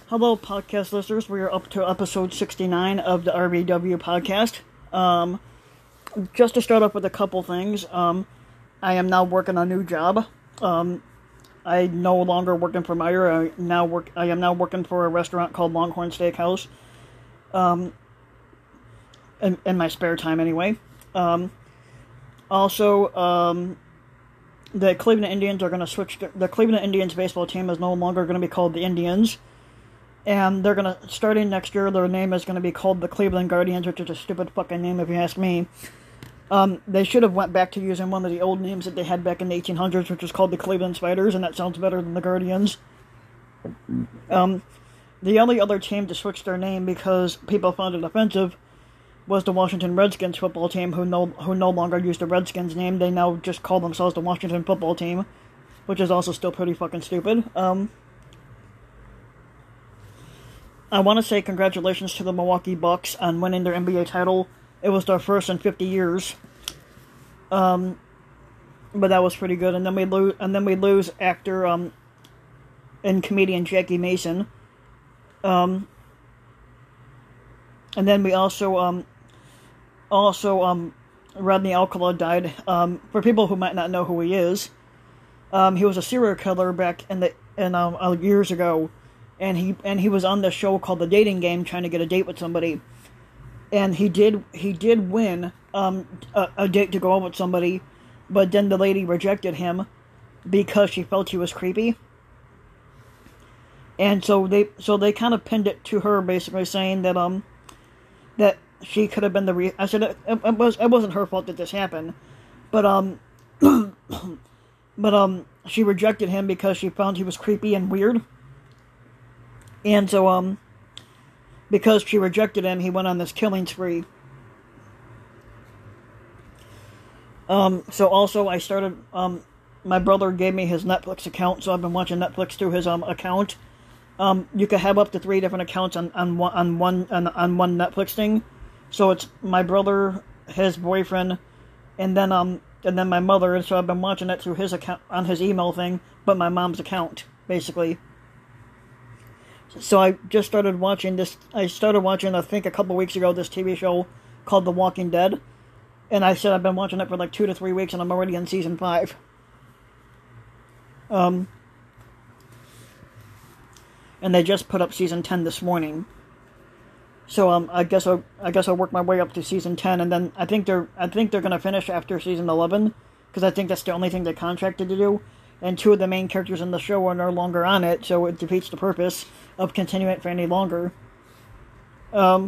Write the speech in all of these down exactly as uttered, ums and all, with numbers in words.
Hello, podcast listeners. We are up to episode sixty-nine of the R B W podcast. Um, just to start off with a couple things, um, I am now working a new job. Um, I no longer working for Meijer. I now work. I am now working for a restaurant called Longhorn Steakhouse. Um, in, in my spare time, anyway. Um, also, um, the Cleveland Indians are going to switch. To, the Cleveland Indians baseball team is no longer going to be called the Indians. And they're going to, starting next year, their name is going to be called the Cleveland Guardians, which is a stupid fucking name if you ask me. Um, they should have went back to using one of the old names that they had back in the eighteen hundreds, which was called the Cleveland Spiders, and that sounds better than the Guardians. Um, the only other team to switch their name because people found it offensive was the Washington Redskins football team, who no, who no longer use the Redskins name. They now just call themselves the Washington football team, which is also still pretty fucking stupid. Um... I want to say congratulations to the Milwaukee Bucks on winning their N B A title. It was their first in fifty years. Um, but that was pretty good. And then we lose, and then we lose actor um, and comedian Jackie Mason. Um, and then we also um, also um, Rodney Alcala died. Um, for people who might not know who he is, um, he was a serial killer back in the in um, uh, years ago. And he and he was on the show called The Dating Game, trying to get a date with somebody, and he did he did win um, a, a date to go out with somebody, but then the lady rejected him because she felt he was creepy, and so they so they kind of pinned it to her, basically saying that um that she could have been the re- I said it, it was it wasn't her fault that this happened, but um but um she rejected him because she found he was creepy and weird. And so, um, because she rejected him, he went on this killing spree. Um, so also I started, um, my brother gave me his Netflix account, so I've been watching Netflix through his, um, account. Um, you can have up to three different accounts on, on one, on one, on, on one Netflix thing. So it's my brother, his boyfriend, and then, um, and then my mother, and so I've been watching it through his account, on his email thing, but my mom's account, basically. So I just started watching this, I started watching, I think a couple weeks ago, this T V show called The Walking Dead. And I said I've been watching it for like two to three weeks and I'm already in season five. Um, and they just put up season ten this morning. So um, I guess I'll, I guess I'll work my way up to season ten, and then I think they're, I think they're going to finish after season eleven, because I think that's the only thing they're contracted to do. And two of the main characters in the show are no longer on it, so it defeats the purpose of continuing it for any longer. Um,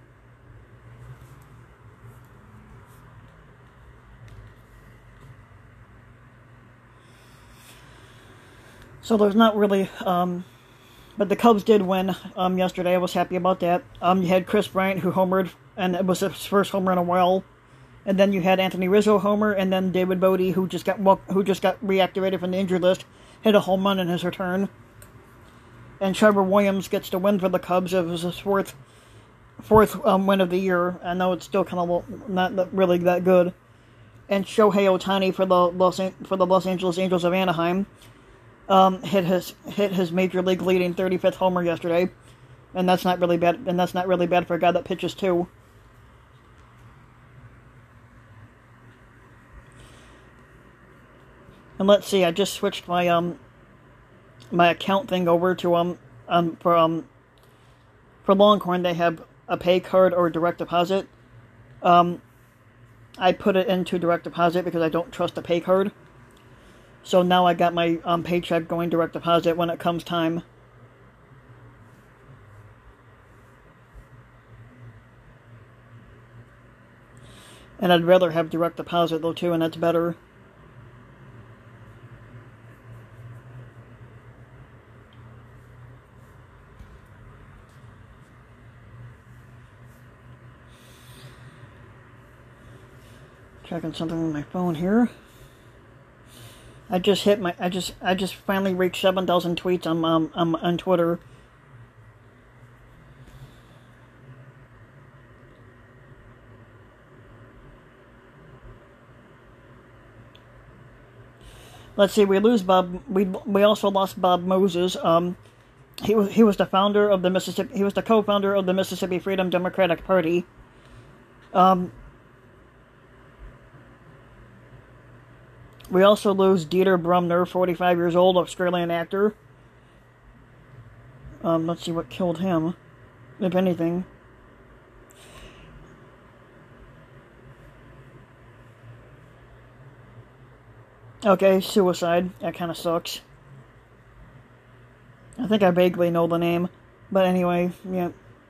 so there's not really, um, but the Cubs did win um, yesterday. I was happy about that. Um, you had Chris Bryant, who homered, and it was his first homer in a while. And then you had Anthony Rizzo homer, and then David Bodie, who just got who just got reactivated from the injured list, hit a home run in his return. And Trevor Williams gets the win for the Cubs. It was his fourth fourth um, win of the year. I know it's still kind of not really that good. And Shohei Ohtani for the Los for the Los Angeles Angels of Anaheim um, hit his hit his major league leading thirty-fifth homer yesterday, and that's not really bad. And that's not really bad for a guy that pitches too. And let's see, I just switched my um my account thing over to um um for um for Longhorn. They have a pay card or direct deposit. Um, I put it into direct deposit because I don't trust the pay card. So now I got my um paycheck going direct deposit when it comes time. And I'd rather have direct deposit though too, and that's better. Checking something on my phone here. I just hit my. I just. I just finally reached seven thousand tweets on um on, on Twitter. Let's see. We lose Bob. We we also lost Bob Moses. Um, he was he was the founder of the Mississippi. He was the co-founder of the Mississippi Freedom Democratic Party. Um, we also lose Dieter Brumner, forty-five years old, Australian actor. Um, let's see what killed him, if anything. Okay, suicide. That kind of sucks. I think I vaguely know the name. But anyway, yeah.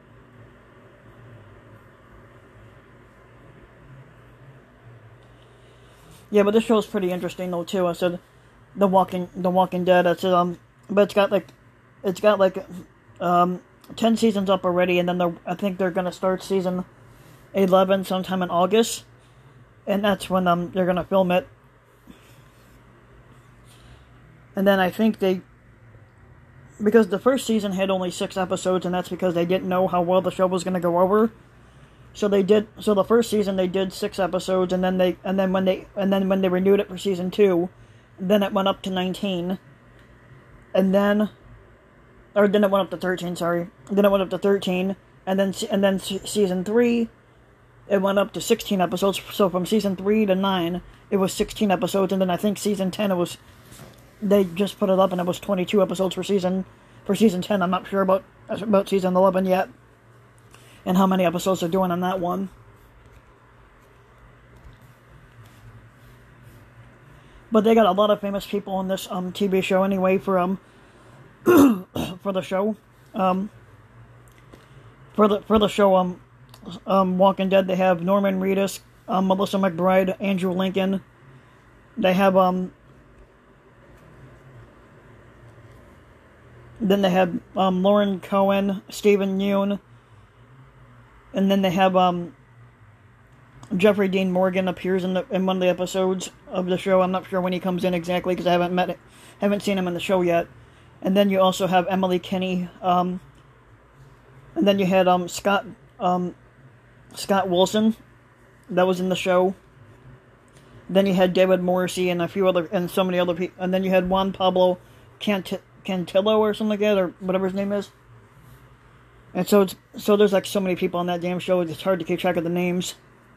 Yeah, but this show's pretty interesting though too. I said The Walking The Walking Dead. I said um but it's got like it's got like um ten seasons up already, and then they're, I think they're gonna start season eleven sometime in August. And that's when um they're gonna film it. And then I think they, because the first season had only six episodes, and that's because they didn't know how well the show was going to go over. So they did. So the first season they did six episodes, and then they, and then when they, and then when they renewed it for season two, then it went up to nineteen, and then, or then it went up to thirteen. Sorry, then it went up to thirteen, and then and then season three, it went up to sixteen episodes. So from season three to nine, it was sixteen episodes, and then I think season ten it was. They just put it up, and it was twenty-two episodes for season for season ten. I'm not sure about about season eleven yet, and how many episodes they're doing on that one. But they got a lot of famous people on this um T V show anyway for um for the show um for the for the show um um Walking Dead. They have Norman Reedus, um, Melissa McBride, Andrew Lincoln. They have um. Then they have um, Lauren Cohen, Stephen Yeun, and then they have um, Jeffrey Dean Morgan appears in the in one of the episodes of the show. I'm not sure when he comes in exactly because I haven't met, haven't seen him in the show yet. And then you also have Emily Kinney, um, and then you had um, Scott um, Scott Wilson, that was in the show. Then you had David Morrissey and a few other and so many other people. And then you had Juan Pablo Cant. Cantillo or something like that, or whatever his name is. And so it's so there's like so many people on that damn show, it's hard to keep track of the names.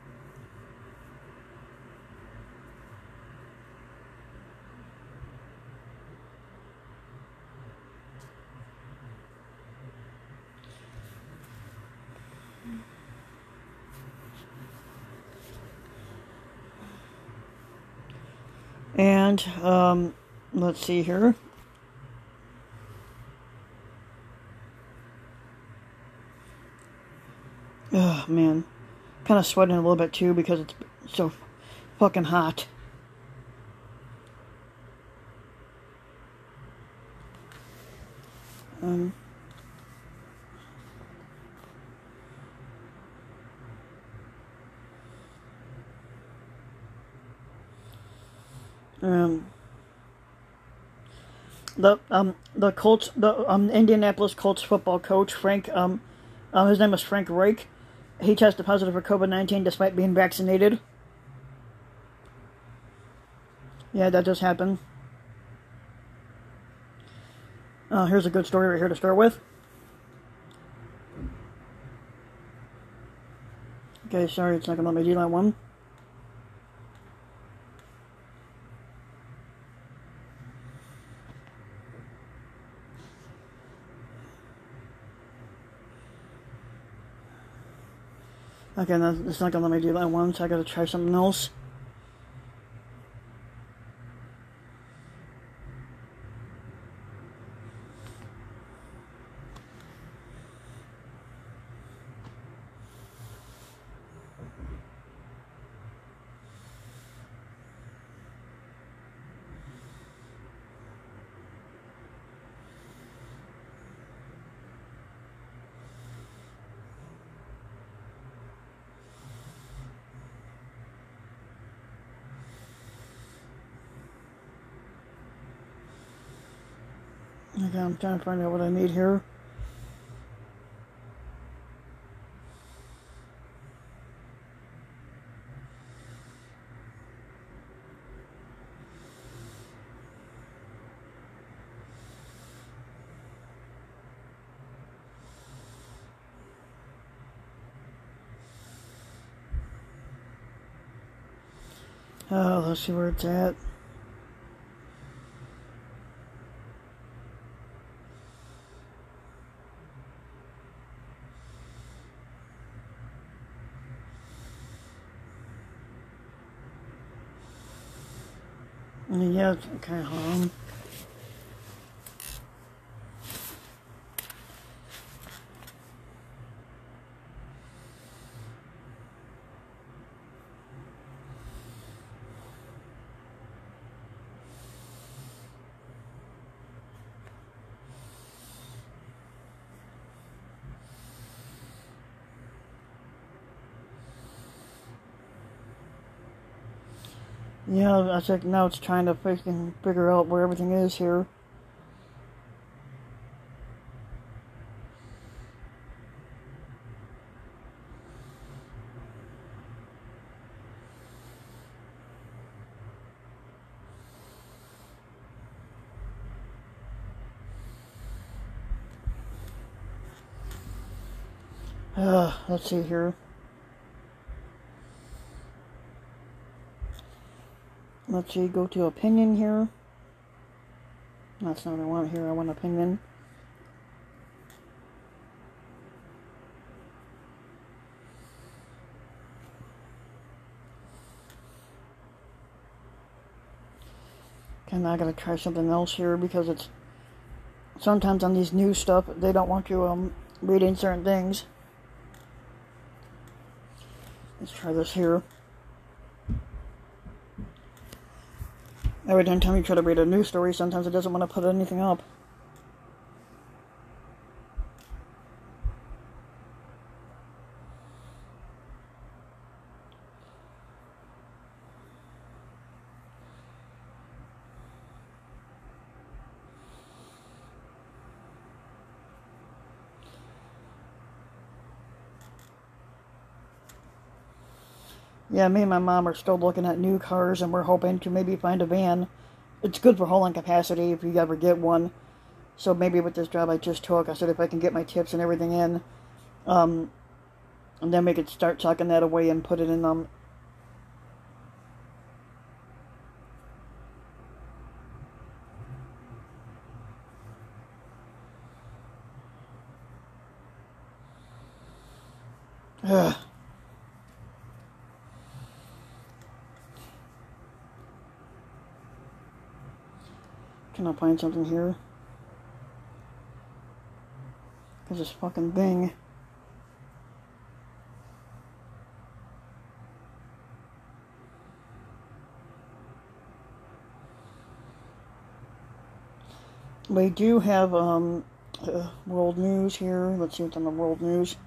And um let's see here. Oh, man. Kind of sweating a little bit, too, because it's so fucking hot. Um... Um... The, um, the Colts, the, um, Indianapolis Colts football coach, Frank, um, uh, his name is Frank Reich. He tested positive for COVID nineteen despite being vaccinated. Yeah, that does happen. Uh, here's a good story right here to start with. Okay, sorry, it's not going to let me do that one. Okay, no, it's not gonna let me do that one, so I gotta try something else. Okay, I'm trying to find out what I need here. Oh, let's see where it's at. Yeah, okay, hold on. Yeah, I think now it's trying to freaking figure out where everything is here. Uh, let's see here. Let's see, go to opinion here. That's not what I want here, I want opinion. Okay, now I gotta try something else here because it's sometimes on these new stuff they don't want you um reading certain things. Let's try this here. Every time you try to read a news story, sometimes it doesn't want to put anything up. Yeah, me and my mom are still looking at new cars, and we're hoping to maybe find a van. It's good for hauling capacity if you ever get one. So maybe with this job I just took, I said if I can get my tips and everything in, um, and then we could start tucking that away and put it in um. Ugh. Can I find something here? Because this fucking thing. We do have um, uh, world news here. Let's see what's on the world news.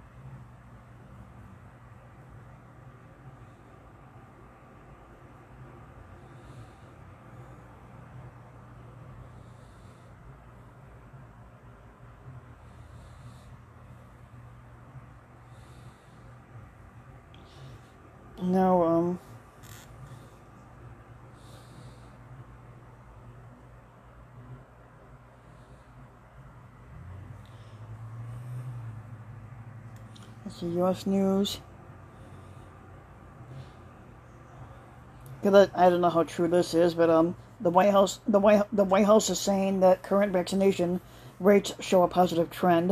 Now, um, let's see, U S news. Because I don't know how true this is, but um, the White House, the White, the White House is saying that current vaccination rates show a positive trend.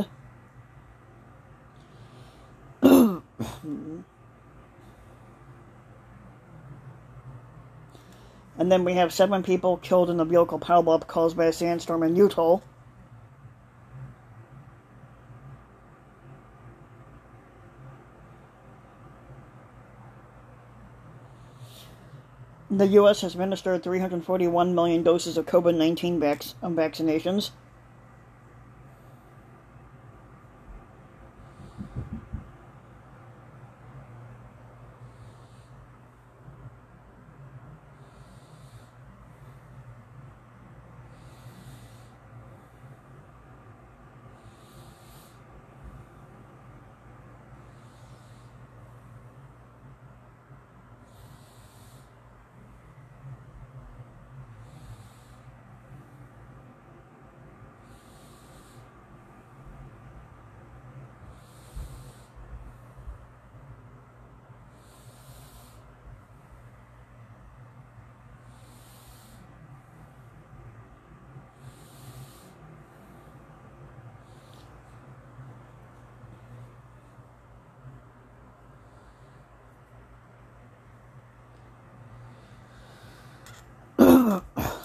And then we have seven people killed in a vehicle pileup caused by a sandstorm in Utah. The U S has administered three hundred forty-one million doses of COVID nineteen vac- um, vaccinations.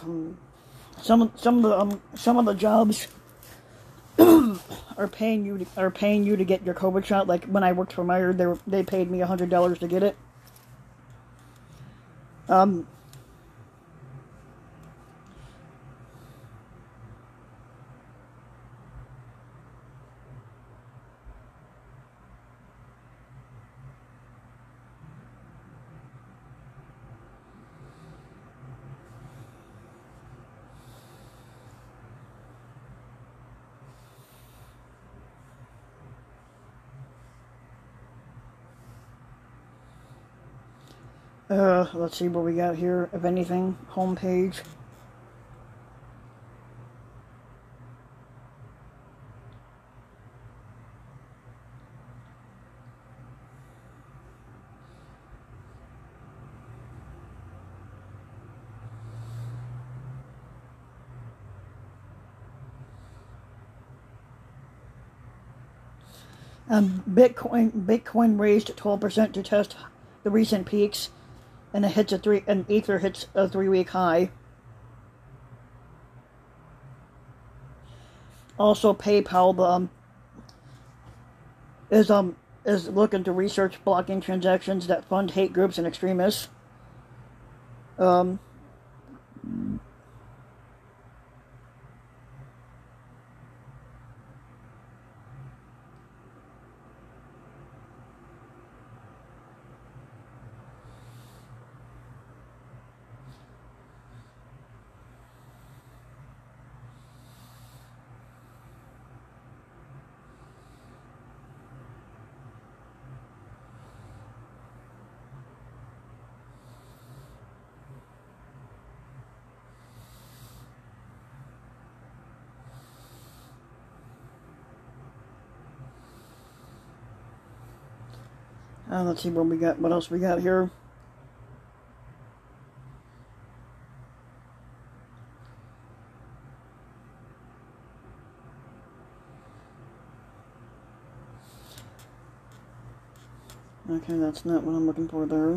some some of the um, some of the jobs are paying you to, are paying you to get your COVID shot. Like when I worked for Meyer, they were, they paid me a hundred dollars to get it. Um. Uh, let's see what we got here. If anything, homepage. Um, Bitcoin Bitcoin raised twelve percent to test the recent peaks, and it hits a three and Ether hits a three week high. Also, PayPal um, is um is looking to research blocking transactions that fund hate groups and extremists. Um. Uh, let's see what we got. What else we got here? Okay, that's not what I'm looking for there.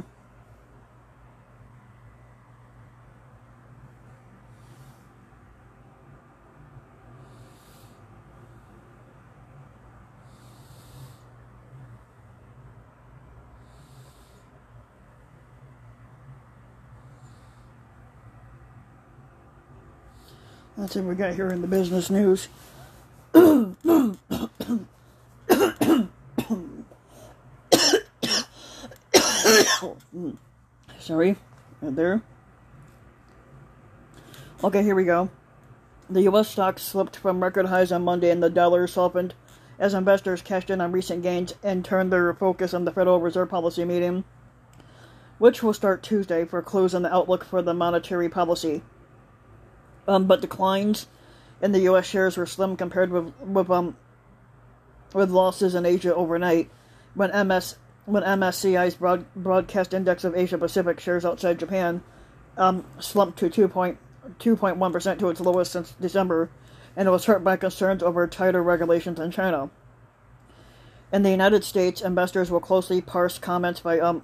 That's what we got here in the business news. Sorry, right there. Okay, here we go. The U S stocks slipped from record highs on Monday and the dollar softened as investors cashed in on recent gains and turned their focus on the Federal Reserve policy meeting, which will start Tuesday, for clues on the outlook for the monetary policy. Um, but declines in the U S shares were slim compared with with um with losses in Asia overnight, when M S when M S C I's broad, broadcast index of Asia Pacific shares outside Japan um, slumped to two point one percent to its lowest since December, and it was hurt by concerns over tighter regulations in China. In the United States, investors will closely parse comments by um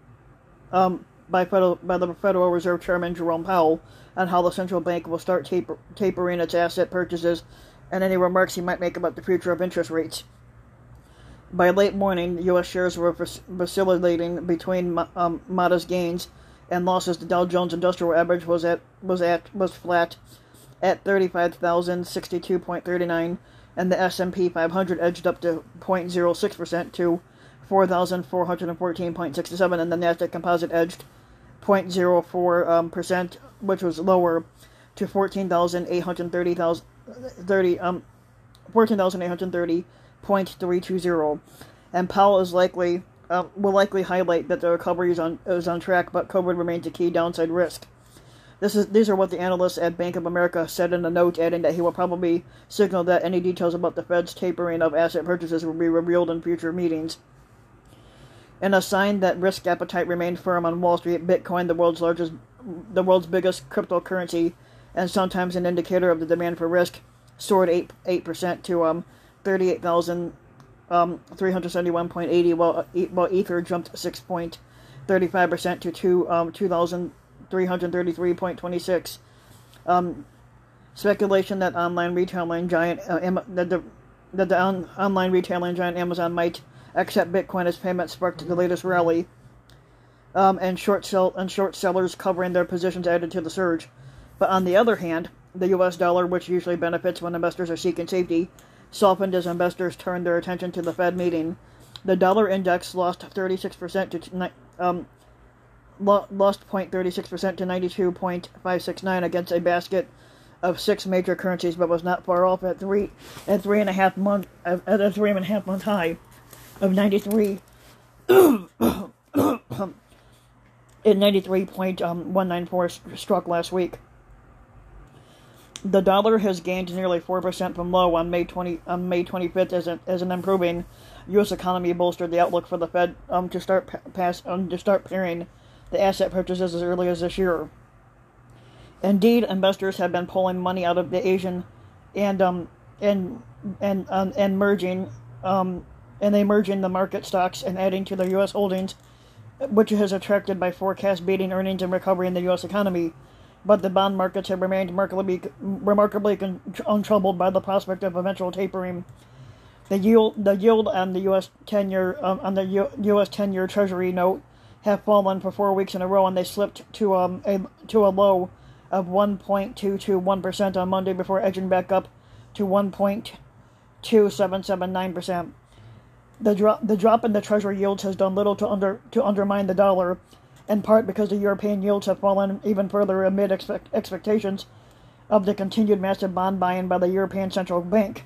um by federal by the Federal Reserve Chairman Jerome Powell on how the central bank will start taper, tapering its asset purchases, and any remarks he might make about the future of interest rates. By late morning, U S shares were vacillating between um, modest gains and losses. The Dow Jones Industrial Average was at was at was flat at thirty-five thousand sixty-two point three nine, and the S and P five hundred edged up to zero point zero six percent to four thousand four hundred fourteen point six seven, and the Nasdaq Composite edged zero point zero four um, percent, which was lower, to fourteen thousand eight hundred thirty um fourteen thousand eight hundred thirty point three two zero. And Powell is likely um, will likely highlight that the recovery is on is on track, but COVID remains a key downside risk. This is these are what the analysts at Bank of America said in a note, adding that he will probably signal that any details about the Fed's tapering of asset purchases will be revealed in future meetings. In a sign that risk appetite remained firm on Wall Street, Bitcoin, the world's largest, the world's biggest cryptocurrency, and sometimes an indicator of the demand for risk, soared eight eight percent to um thirty-eight thousand um three hundred seventy-one point eight zero, while while Ether jumped six point three five percent to two um two thousand three hundred thirty-three point two six. Um, speculation that online retailing giant uh, Am- that the that the on- online retailing giant Amazon might accept Bitcoin as payment sparked the latest rally. Um, and short sell and short sellers covering their positions added to the surge. But on the other hand, the U S dollar, which usually benefits when investors are seeking safety, softened as investors turned their attention to the Fed meeting. The dollar index lost thirty-six percent to um, lost zero point three six percent to ninety-two point five six nine against a basket of six major currencies, but was not far off at three at three and a half month at a three and a half month high of ninety-three. In ninety-three point one nine four struck last week. The dollar has gained nearly four percent from low on May twentieth, on May twenty-fifth as an as an improving U S economy bolstered the outlook for the Fed um to start pa- pass um, to start pairing the asset purchases as early as this year. Indeed, investors have been pulling money out of the Asian and um and and um, and merging um and they merging the market stocks and adding to their U S holdings, which has attracted by forecast beating earnings and recovery in the U S economy. But the bond markets have remained remarkably, remarkably con- untroubled by the prospect of eventual tapering. The yield, the yield on the U S ten-year um, on the U- U.S. ten-year Treasury note have fallen for four weeks in a row, and they slipped to um a to a low of one point two two one percent on Monday before edging back up to one point two seven seven nine percent. The drop the drop in the Treasury yields has done little to under to undermine the dollar, in part because the European yields have fallen even further amid expect, expectations of the continued massive bond buying by the European Central Bank.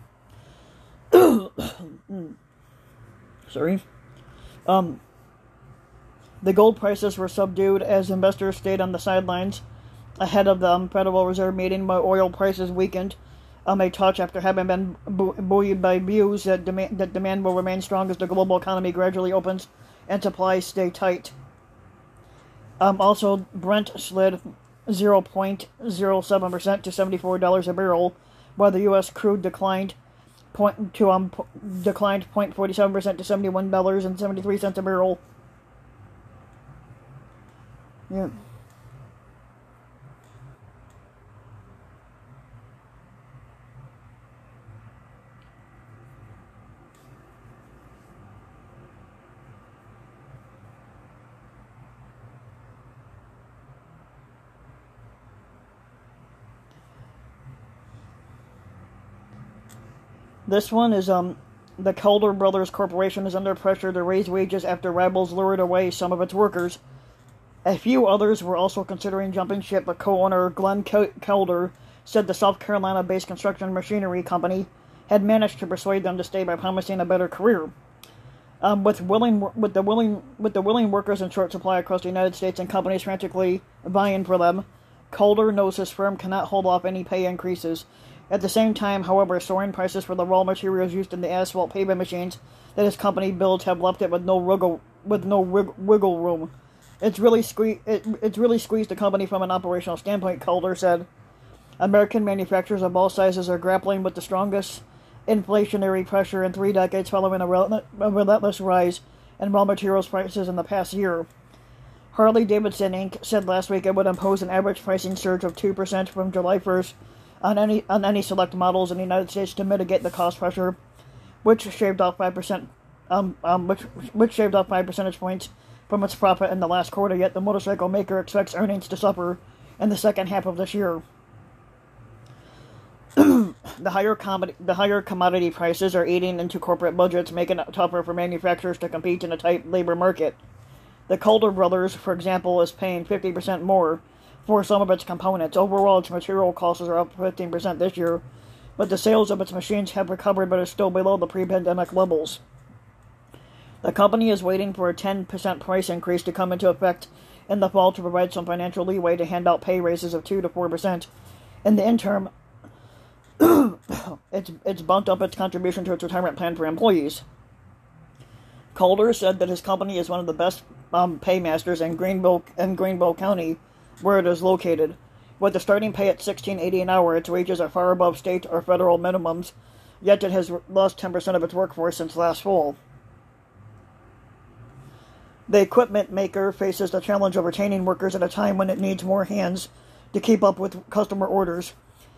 Sorry. Um, the gold prices were subdued as investors stayed on the sidelines ahead of the um, Federal Reserve meeting, while oil prices weakened um, a touch after having been bu- buoyed by views that demand, that demand will remain strong as the global economy gradually opens and supplies stay tight. Um, also, Brent slid zero point zero seven percent to seventy-four dollars a barrel, while the U S crude declined point to um declined zero point four seven percent to seventy-one dollars and seventy-three cents a barrel. Yeah. This one is um the Calder Brothers Corporation is under pressure to raise wages after rivals lured away some of its workers. A few others were also considering jumping ship, but co-owner Glenn Calder said the South Carolina-based construction machinery company had managed to persuade them to stay by promising a better career. Um, with willing with the willing with the willing workers in short supply across the United States and companies frantically vying for them, Calder knows his firm cannot hold off any pay increases. At the same time, however, soaring prices for the raw materials used in the asphalt paving machines that his company builds have left it with no wiggle with no wig- wiggle room. It's really sque- it, it's really squeezed the company from an operational standpoint, Calder said. American manufacturers of all sizes are grappling with the strongest inflationary pressure in three decades following a, rel- a relentless rise in raw materials prices in the past year. Harley-Davidson Incorporated said last week it would impose an average pricing surge of two percent from July first on any on any select models in the United States to mitigate the cost pressure, which shaved off five percent, um, um, which which shaved off five percentage points from its profit in the last quarter. Yet the motorcycle maker expects earnings to suffer in the second half of this year. the higher com- the higher commodity prices are eating into corporate budgets, making it tougher for manufacturers to compete in a tight labor market. The Calder Brothers, for example, is paying fifty percent more for some of its components. Overall, its material costs are up fifteen percent this year, but the sales of its machines have recovered but are still below the pre-pandemic levels. The company is waiting for a ten percent price increase to come into effect in the fall to provide some financial leeway to hand out pay raises of two to four percent. In the interim, it's, it's bumped up its contribution to its retirement plan for employees. Calder said that his company is one of the best um, paymasters in Greenville, in Greenville County, where it is located. With the starting pay at sixteen eighty an hour, its wages are far above state or federal minimums, yet it has lost ten percent of its workforce since last fall. The equipment maker faces the challenge of retaining workers at a time when it needs more hands to keep up with customer orders.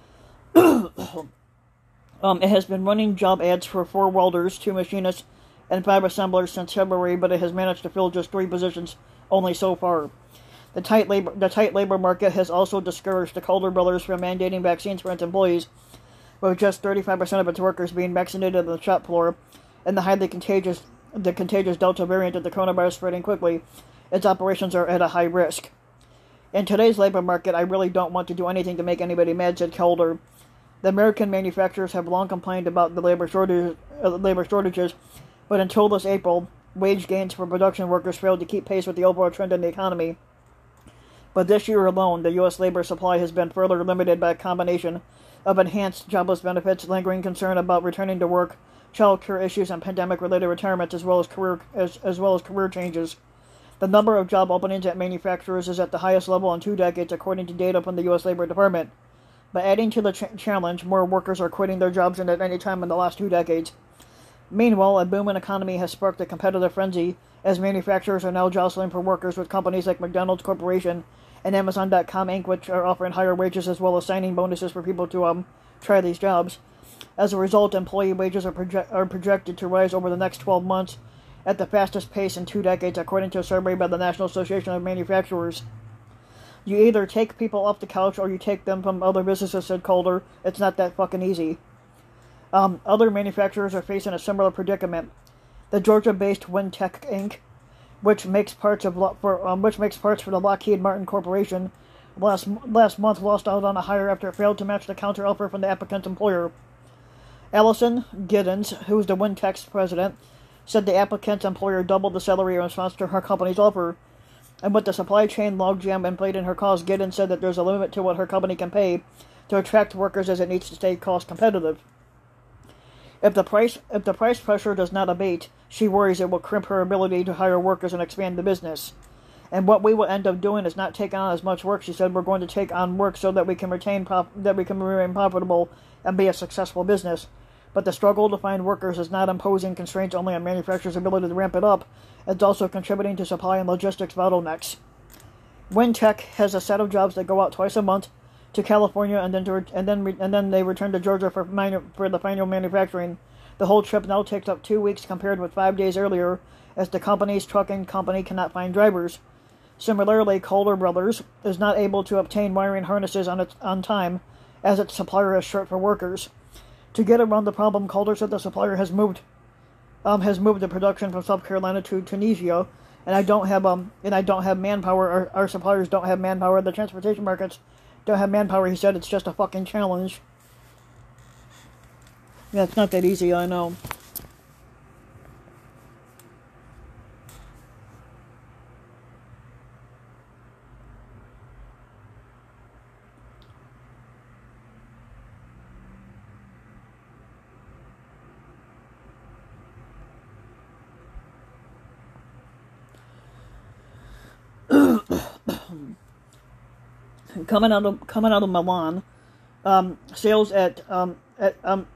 Um, it has been running job ads for four welders, two machinists, and five assemblers since February, but it has managed to fill just three positions only so far. The tight labor the tight labor market has also discouraged the Calder brothers from mandating vaccines for its employees, with just thirty-five percent of its workers being vaccinated on the shop floor, and the highly contagious the contagious Delta variant of the coronavirus spreading quickly. Its operations are at a high risk. In today's labor market, I really don't want to do anything to make anybody mad, said Calder. The American manufacturers have long complained about the labor shortage, uh, labor shortages, but until this April, wage gains for production workers failed to keep pace with the overall trend in the economy. But this year alone, the U S labor supply has been further limited by a combination of enhanced jobless benefits, lingering concern about returning to work, child care issues, and pandemic-related retirements, as well as career as, as well as career changes. The number of job openings at manufacturers is at the highest level in two decades, according to data from the U S Labor Department. But adding to the ch- challenge, more workers are quitting their jobs than at any time in the last two decades. Meanwhile, a booming economy has sparked a competitive frenzy, as manufacturers are now jostling for workers with companies like McDonald's Corporation and Amazon dot com Incorporated, which are offering higher wages as well as signing bonuses for people to um try these jobs. As a result, employee wages are, proje- are projected to rise over the next twelve months at the fastest pace in two decades, according to a survey by the National Association of Manufacturers. You either take people off the couch or you take them from other businesses, said Calder. It's not that fucking easy. Um, other manufacturers are facing a similar predicament. The Georgia-based Wintec Incorporated, which makes parts of for um, which makes parts for the Lockheed Martin Corporation, last last month lost out on a hire after it failed to match the counteroffer from the applicant's employer. Allison Giddens, who is the Wintec's president, said the applicant's employer doubled the salary in response to her company's offer. And with the supply chain logjam and played in her cause, Giddens said that there's a limit to what her company can pay to attract workers as it needs to stay cost competitive. If the price if the price pressure does not abate, she worries it will crimp her ability to hire workers and expand the business. And what we will end up doing is not taking on as much work, she said. We're going to take on work so that we can retain prop- that we can remain profitable and be a successful business. But the struggle to find workers is not imposing constraints only on manufacturers' ability to ramp it up. It's also contributing to supply and logistics bottlenecks. Wintec has a set of jobs that go out twice a month to California and then to re- and then re- and then they return to Georgia for manu- for the final manufacturing. The whole trip now takes up two weeks compared with five days earlier, as the company's trucking company cannot find drivers. Similarly, Calder Brothers is not able to obtain wiring harnesses on its on time, as its supplier is short for workers. To get around the problem, Calder said the supplier has moved um, has moved the production from South Carolina to Tunisia, and I don't have um and I don't have manpower. Our, our suppliers don't have manpower. The transportation markets don't have manpower. He said it's just a fucking challenge. Yeah, it's not that easy, I know. coming out of coming out of Milan, um, sales at um at um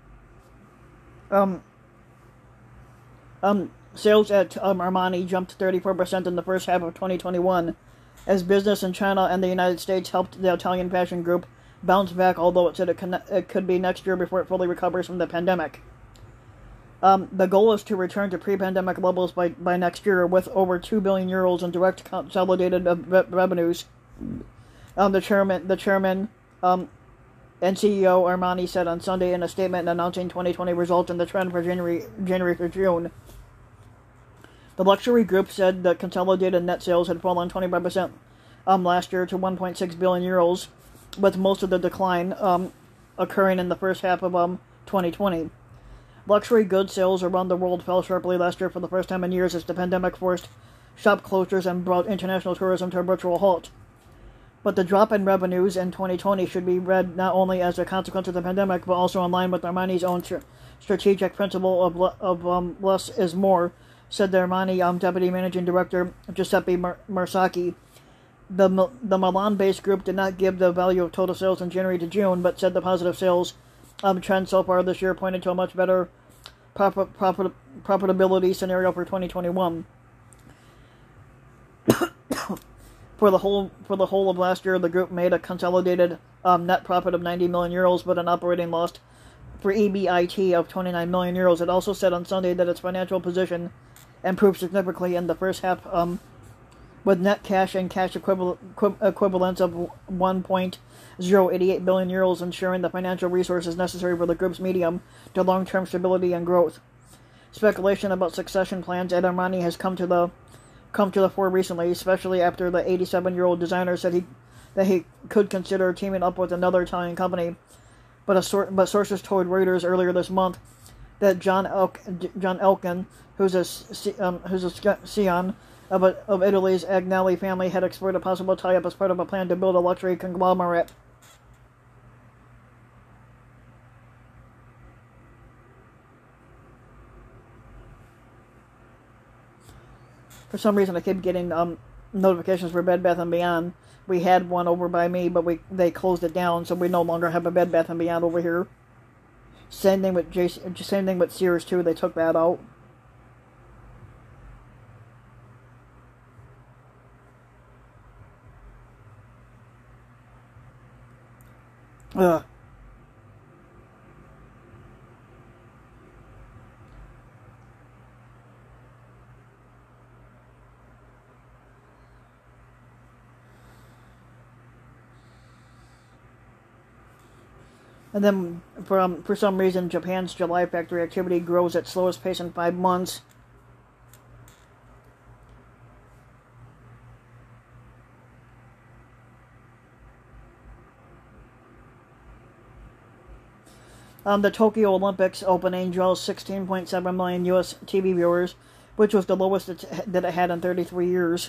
um um sales at um, Armani jumped thirty-four percent in the first half of twenty twenty-one, as business in China and the United States helped the Italian fashion group bounce back. Although it said it, con- it could be next year before it fully recovers from the pandemic. Um, the goal is to return to pre-pandemic levels by, by next year, with over two billion euros in direct consolidated uh, re- revenues. Um, the chairman, the chairman, um, and C E O Armani said on Sunday in a statement announcing twenty twenty results and the trend for January, January through June. The luxury group said that consolidated net sales had fallen twenty-five percent um, last year to one point six billion euros, with most of the decline um, occurring in the first half of um, twenty twenty. Luxury goods sales around the world fell sharply last year for the first time in years, as the pandemic forced shop closures and brought international tourism to a virtual halt. But the drop in revenues in twenty twenty should be read not only as a consequence of the pandemic, but also in line with Armani's own tr- strategic principle of le- of um, less is more, said the Armani um, Deputy Managing Director Giuseppe Mar- Marsacchi. The, the Milan-based group did not give the value of total sales in January to June, but said the positive sales um, trend so far this year pointed to a much better profit, profit, profitability scenario for twenty twenty-one. For the whole for the whole of last year, the group made a consolidated um, net profit of ninety million euros, but an operating loss for E B I T of twenty-nine million euros. It also said on Sunday that its financial position improved significantly in the first half, um, with net cash and cash equivalent, equivalents of one point zero eight eight billion euros, ensuring the financial resources necessary for the group's medium to long-term stability and growth. Speculation about succession plans at Armani has come to the come to the fore recently, especially after the eighty-seven-year-old designer said he that he could consider teaming up with another Italian company. But a sor- but sources told Reuters earlier this month that John Elk John Elkann, who's a um, who's a scion of a, of Italy's Agnelli family, had explored a possible tie-up as part of a plan to build a luxury conglomerate. For some reason, I keep getting um, notifications for Bed Bath and Beyond. We had one over by me, but we they closed it down, so we no longer have a Bed Bath and Beyond over here. Same thing with J C, same thing with Sears too. They took that out. Ugh. And then, for, um, for some reason, Japan's July factory activity grows at slowest pace in five months. Um, the Tokyo Olympics opening draws sixteen point seven million U S T V viewers, which was the lowest it's, that it had in thirty-three years.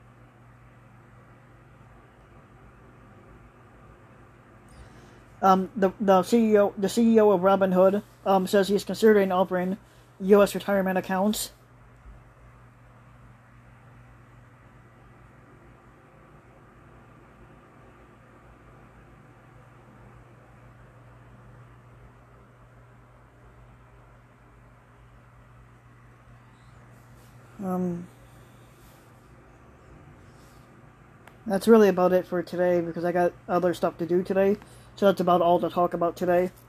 Um, the the C E O the C E O of Robinhood um, says he's considering offering U S retirement accounts. Um, that's really about it for today because I got other stuff to do today. So that's about all to talk about today.